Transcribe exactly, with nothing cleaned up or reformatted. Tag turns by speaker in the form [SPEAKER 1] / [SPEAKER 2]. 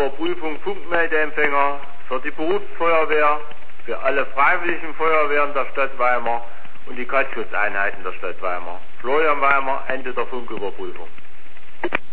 [SPEAKER 1] Überprüfung Funkmeldeempfänger für die Berufsfeuerwehr, für alle freiwilligen Feuerwehren der Stadt Weimar und die Kaltschutzeinheiten der Stadt Weimar. Florian Weimar, Ende der Funküberprüfung.